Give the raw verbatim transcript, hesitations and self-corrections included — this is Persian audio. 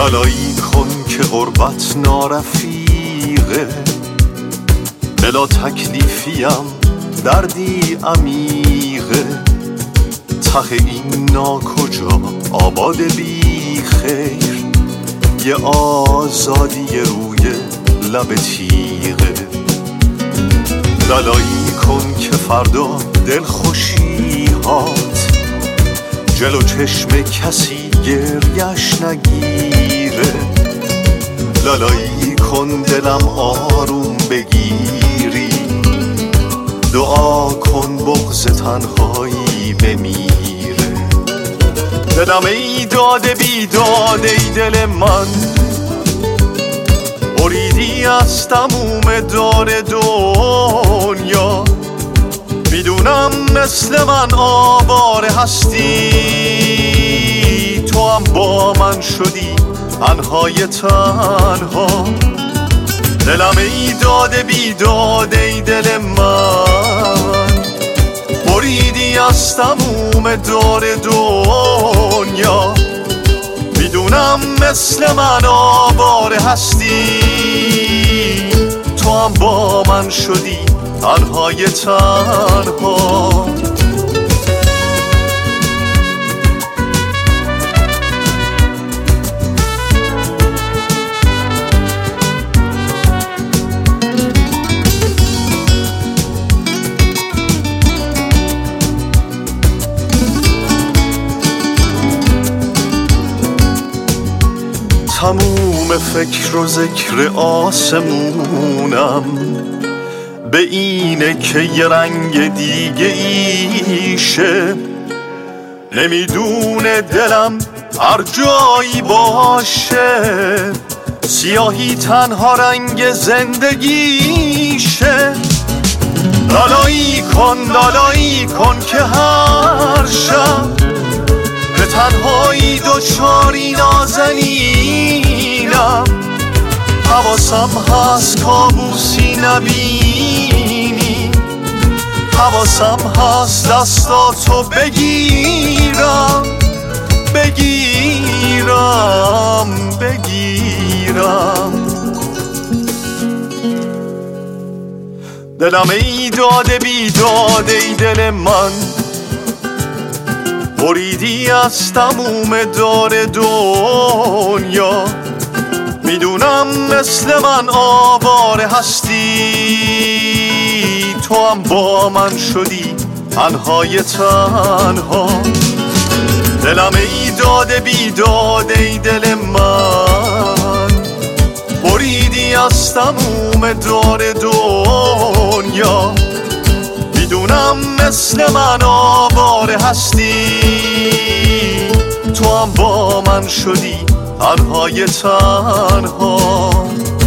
لالایی کن که غربت نارفیقه، بلا تکلیفیم دردی عمیقه. ته این ناکجا آباد بی خیر، یه آزادی روی لب تیغه. لالایی کن که فردا دل خوشی هات جلو چشم کسی گریش نگیره. لالایی کن دلم آروم بگیری، دعا کن بغض تنهایی بمیره. دلم ای داده بی داده ای دل من، بریدی از تموم دار دنیا. میدونم مثل من آواره هستی، تو هم با من شدی تنهای تنها. دلم ای داده بی داده ای دل من، بریدی از تموم دار دنیا. میدونم مثل من آواره هستی، تو هم با من شدی تنهای تنها. تموم فکر و ذکر آسمونم به اینه که یه رنگ دیگه ایشه. نمیدونه دلم هر جایی باشه، سیاهی تنها رنگ زندگیشه. لالایی کن لالایی کن که هر شب به تنهایی دوچاری نازنینم. حواسم هست کابوسی نبینی، حواسم هست دستاتو بگیرم بگیرم بگیرم. دلم ای داده بی داده ای دل من، بریدی از تموم دار دنیا. میدونم مثل من آواره هستی، تو هم با من شدی تنهای تنها. دلم ای داده بی داده ای دل من، بریدی از تموم دار دنیا. میدونم مثل من آواره هستی، تو هم با من شدی تنهای تنها.